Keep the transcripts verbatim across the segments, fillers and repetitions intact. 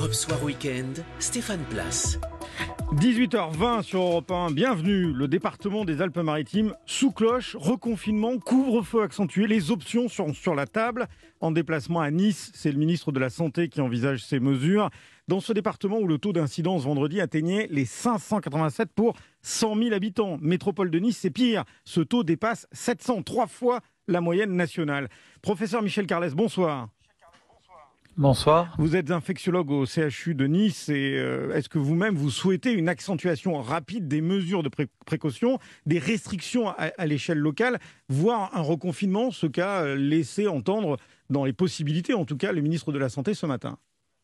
Europe Soir Week-end, Stéphane Place. dix-huit heures vingt sur Europe un, bienvenue. Le département des Alpes-Maritimes sous cloche, reconfinement, couvre-feu accentué, les options sont sur la table. En déplacement à Nice, c'est le ministre de la Santé qui envisage ces mesures. Dans ce département où le taux d'incidence vendredi atteignait les cinq cent quatre-vingt-sept pour cent mille habitants. Métropole de Nice, c'est pire. Ce taux dépasse sept cents, trois fois la moyenne nationale. Professeur Michel Carles, bonsoir. Bonsoir. Vous êtes infectiologue au C H U de Nice et euh, est-ce que vous-même vous souhaitez une accentuation rapide des mesures de pré- précaution, des restrictions à, à l'échelle locale, voire un reconfinement, ce qu'a euh, laissé entendre dans les possibilités, en tout cas, le ministre de la Santé ce matin?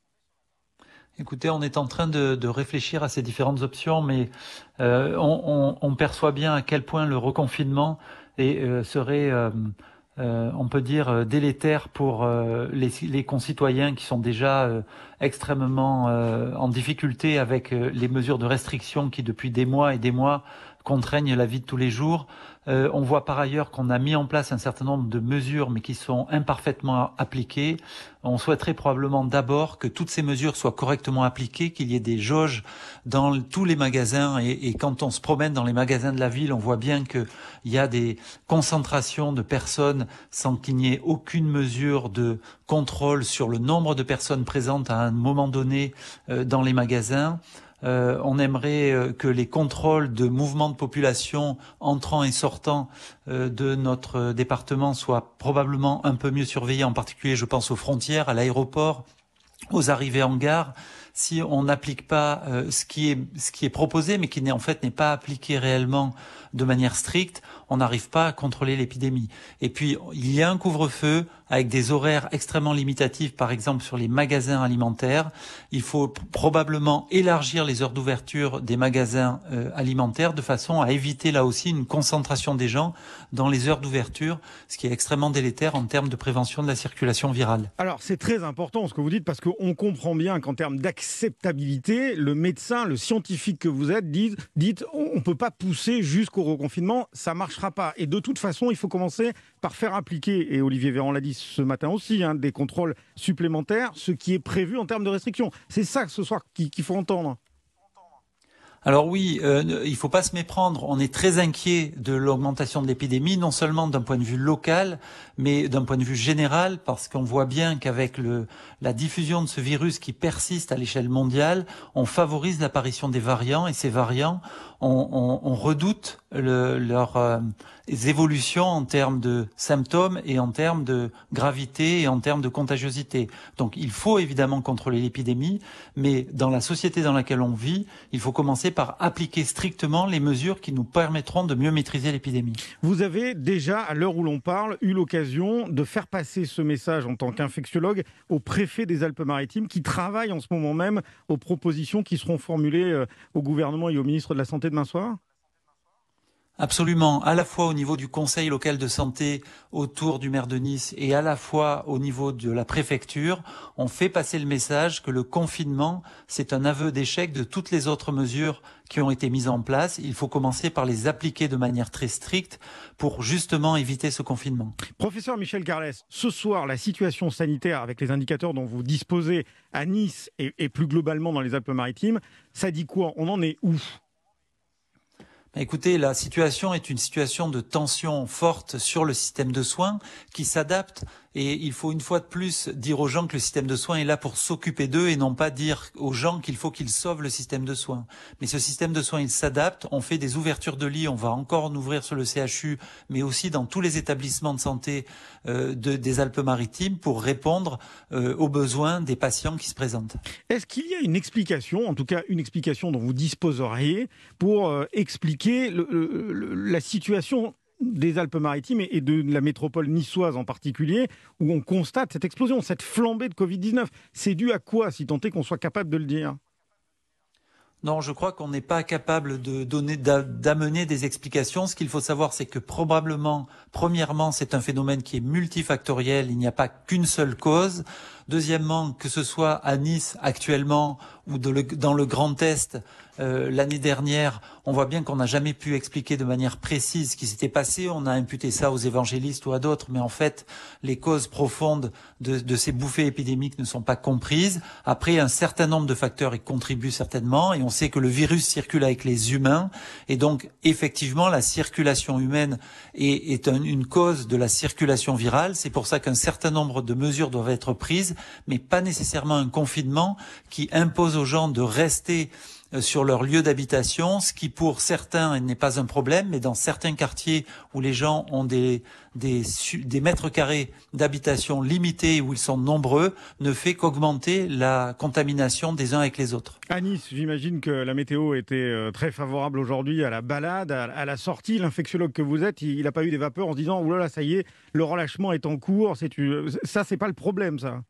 Écoutez, on est en train de, de réfléchir à ces différentes options, mais euh, on, on, on perçoit bien à quel point le reconfinement est, euh, serait... Euh, Euh, on peut dire euh, délétère pour euh, les, les concitoyens qui sont déjà euh, extrêmement euh, en difficulté avec euh, les mesures de restriction qui depuis des mois et des mois contraignent la vie de tous les jours. Euh, on voit par ailleurs qu'on a mis en place un certain nombre de mesures mais qui sont imparfaitement appliquées. On souhaiterait probablement d'abord que toutes ces mesures soient correctement appliquées, qu'il y ait des jauges dans tous les magasins et, et quand on se promène dans les magasins de la ville, on voit bien qu'il y a des concentrations de personnes sans qu'il n'y ait aucune mesure de contrôle sur le nombre de personnes présentes à un moment donné euh, dans les magasins. Euh, on aimerait euh, que les contrôles de mouvements de population entrant et sortant euh, de notre département soient probablement un peu mieux surveillés, en particulier je pense aux frontières, à l'aéroport, aux arrivées en gare. Si on n'applique pas euh, ce qui est ce qui est proposé, mais qui n'est en fait n'est pas appliqué réellement de manière stricte, on n'arrive pas à contrôler l'épidémie. Et puis il y a un couvre-feu avec des horaires extrêmement limitatifs, par exemple sur les magasins alimentaires. Il faut p- probablement élargir les heures d'ouverture des magasins euh, alimentaires de façon à éviter là aussi une concentration des gens dans les heures d'ouverture, ce qui est extrêmement délétère en termes de prévention de la circulation virale. Alors c'est très important ce que vous dites parce qu'on comprend bien qu'en termes d'acceptabilité, le médecin, le scientifique que vous êtes dit, dites on ne peut pas pousser jusqu'au reconfinement, ça ne marchera pas. Et de toute façon, il faut commencer par faire appliquer, et Olivier Véran l'a dit ce matin aussi, hein, des contrôles supplémentaires, ce qui est prévu en termes de restrictions. C'est ça ce soir qu'il, qu'il faut entendre. Alors oui, euh, il ne faut pas se méprendre. On est très inquiet de l'augmentation de l'épidémie, non seulement d'un point de vue local, mais d'un point de vue général, parce qu'on voit bien qu'avec le, la diffusion de ce virus qui persiste à l'échelle mondiale, on favorise l'apparition des variants, et ces variants, on, on, on redoute le, leurs euh, évolutions en termes de symptômes et en termes de gravité et en termes de contagiosité. Donc il faut évidemment contrôler l'épidémie, mais dans la société dans laquelle on vit, il faut commencer par appliquer strictement les mesures qui nous permettront de mieux maîtriser l'épidémie. Vous avez déjà, à l'heure où l'on parle, eu l'occasion de faire passer ce message en tant qu'infectiologue au préfet des Alpes-Maritimes qui travaille en ce moment même aux propositions qui seront formulées au gouvernement et au ministre de la Santé demain soir ? Absolument, à la fois au niveau du conseil local de santé autour du maire de Nice et à la fois au niveau de la préfecture, on fait passer le message que le confinement, c'est un aveu d'échec de toutes les autres mesures qui ont été mises en place. Il faut commencer par les appliquer de manière très stricte pour justement éviter ce confinement. Professeur Michel Carles, ce soir, la situation sanitaire avec les indicateurs dont vous disposez à Nice et, et plus globalement dans les Alpes-Maritimes, ça dit quoi ? On en est où ? Écoutez, la situation est une situation de tension forte sur le système de soins qui s'adapte et il faut une fois de plus dire aux gens que le système de soins est là pour s'occuper d'eux et non pas dire aux gens qu'il faut qu'ils sauvent le système de soins. Mais ce système de soins, il s'adapte, on fait des ouvertures de lits, on va encore en ouvrir sur le C H U, mais aussi dans tous les établissements de santé euh, de, des Alpes-Maritimes pour répondre euh, aux besoins des patients qui se présentent. Est-ce qu'il y a une explication, en tout cas une explication dont vous disposeriez pour euh, expliquer le, le, le, la situation des Alpes-Maritimes et de la métropole niçoise en particulier, où on constate cette explosion, cette flambée de covid dix-neuf. C'est dû à quoi, si tant est qu'on soit capable de le dire ? Non, je crois qu'on n'est pas capable de donner, d'amener des explications. Ce qu'il faut savoir, c'est que probablement, premièrement, c'est un phénomène qui est multifactoriel. Il n'y a pas qu'une seule cause. Deuxièmement, que ce soit à Nice actuellement ou de le, dans le Grand Est euh, l'année dernière, on voit bien qu'on n'a jamais pu expliquer de manière précise ce qui s'était passé. On a imputé ça aux évangélistes ou à d'autres, mais en fait, les causes profondes de, de ces bouffées épidémiques ne sont pas comprises. Après, un certain nombre de facteurs y contribuent certainement, et on sait que le virus circule avec les humains, et donc effectivement, la circulation humaine est, est un, une cause de la circulation virale. C'est pour ça qu'un certain nombre de mesures doivent être prises, mais pas nécessairement un confinement qui impose aux gens de rester sur leur lieu d'habitation, ce qui pour certains n'est pas un problème, mais dans certains quartiers où les gens ont des, des, des mètres carrés d'habitation limités, où ils sont nombreux, ne fait qu'augmenter la contamination des uns avec les autres. À Nice, j'imagine que la météo était très favorable aujourd'hui à la balade, à la sortie. L'infectiologue que vous êtes, il n'a pas eu des vapeurs en se disant « Ouh là là, ça y est, le relâchement est en cours ». Ça, c'est pas le problème, ça.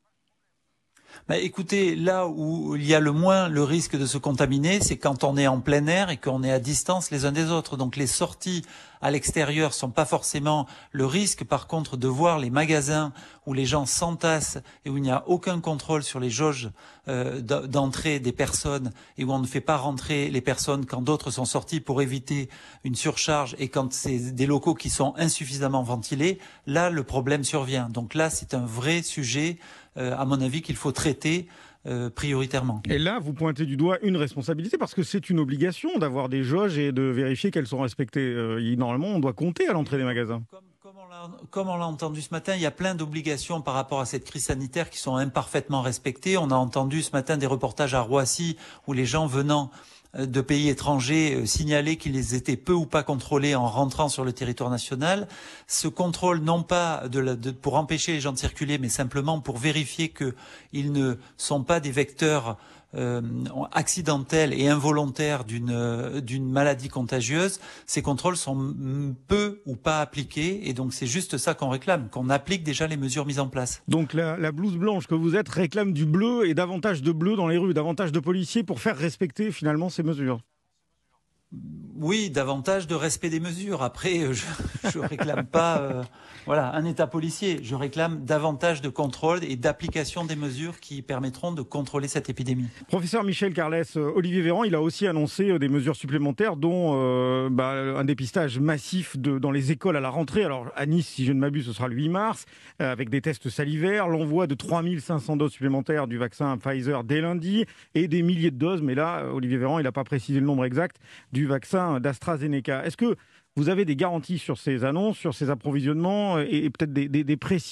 Bah, écoutez, là où il y a le moins le risque de se contaminer, c'est quand on est en plein air et qu'on est à distance les uns des autres. Donc les sorties à l'extérieur sont pas forcément le risque. Par contre, de voir les magasins où les gens s'entassent et où il n'y a aucun contrôle sur les jauges euh, d'entrée des personnes et où on ne fait pas rentrer les personnes quand d'autres sont sortis pour éviter une surcharge et quand c'est des locaux qui sont insuffisamment ventilés, là le problème survient. Donc là, c'est un vrai sujet, euh, à mon avis, qu'il faut traiter Euh, prioritairement. Et là, vous pointez du doigt une responsabilité parce que c'est une obligation d'avoir des jauges et de vérifier qu'elles sont respectées. Euh, normalement, on doit compter à l'entrée des magasins. Comme, comme on l'a, comme on l'a entendu ce matin, il y a plein d'obligations par rapport à cette crise sanitaire qui sont imparfaitement respectées. On a entendu ce matin des reportages à Roissy où les gens venant de pays étrangers signalaient qu'ils étaient peu ou pas contrôlés en rentrant sur le territoire national. Ce contrôle, non pas de la, de, pour empêcher les gens de circuler, mais simplement pour vérifier qu'ils ne sont pas des vecteurs euh, accidentels et involontaires d'une, d'une maladie contagieuse. Ces contrôles sont peu ou pas appliqués et donc c'est juste ça qu'on réclame, qu'on applique déjà les mesures mises en place. Donc la, la blouse blanche que vous êtes réclame du bleu et davantage de bleu dans les rues, davantage de policiers pour faire respecter finalement ces mesures. Oui, davantage de respect des mesures. Après, je je réclame pas euh, voilà, un État policier. Je réclame davantage de contrôle et d'application des mesures qui permettront de contrôler cette épidémie. Professeur Michel Carles, Olivier Véran, il a aussi annoncé des mesures supplémentaires, dont euh, bah, un dépistage massif de, dans les écoles à la rentrée. Alors à Nice, si je ne m'abuse, ce sera le huit mars, euh, avec des tests salivaires, l'envoi de trois mille cinq cents doses supplémentaires du vaccin Pfizer dès lundi et des milliers de doses. Mais là, Olivier Véran, il n'a pas précisé le nombre exact du vaccin d'AstraZeneca. Est-ce que vous avez des garanties sur ces annonces, sur ces approvisionnements et, et peut-être des, des, des précisions ?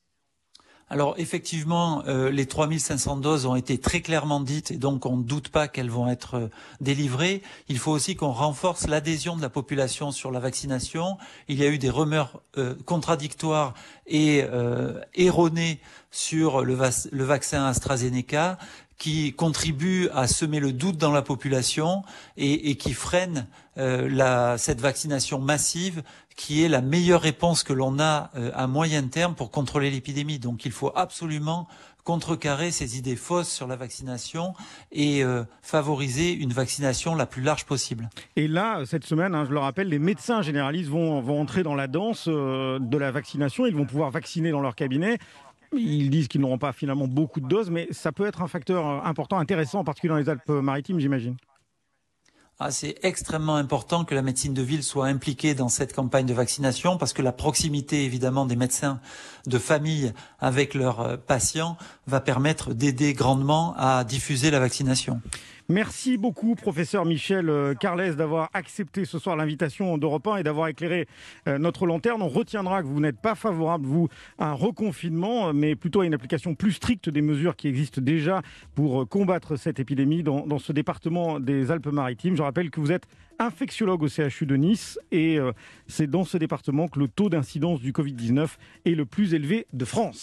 Alors effectivement, euh, les trois mille cinq cents doses ont été très clairement dites et donc on ne doute pas qu'elles vont être euh, délivrées. Il faut aussi qu'on renforce l'adhésion de la population sur la vaccination. Il y a eu des rumeurs euh, contradictoires et euh, erronées sur le, va- le vaccin AstraZeneca qui contribuent à semer le doute dans la population et, et qui freinent euh, la, cette vaccination massive qui est la meilleure réponse que l'on a euh, à moyen terme pour contrôler l'épidémie. Donc il faut absolument contrecarrer ces idées fausses sur la vaccination et euh, favoriser une vaccination la plus large possible. Et là, cette semaine, hein, je le rappelle, les médecins généralistes vont, vont entrer dans la danse euh, de la vaccination. Ils vont pouvoir vacciner dans leur cabinet. Ils disent qu'ils n'auront pas finalement beaucoup de doses, mais ça peut être un facteur important, intéressant, en particulier dans les Alpes-Maritimes, j'imagine. Ah, c'est extrêmement important que la médecine de ville soit impliquée dans cette campagne de vaccination parce que la proximité, évidemment, des médecins de famille avec leurs patients va permettre d'aider grandement à diffuser la vaccination. Merci beaucoup, professeur Michel Carles, d'avoir accepté ce soir l'invitation d'Europe un et d'avoir éclairé notre lanterne. On retiendra que vous n'êtes pas favorable, vous, à un reconfinement, mais plutôt à une application plus stricte des mesures qui existent déjà pour combattre cette épidémie dans, dans ce département des Alpes-Maritimes. Je rappelle que vous êtes infectiologue au C H U de Nice et c'est dans ce département que le taux d'incidence du covid dix-neuf est le plus élevé de France.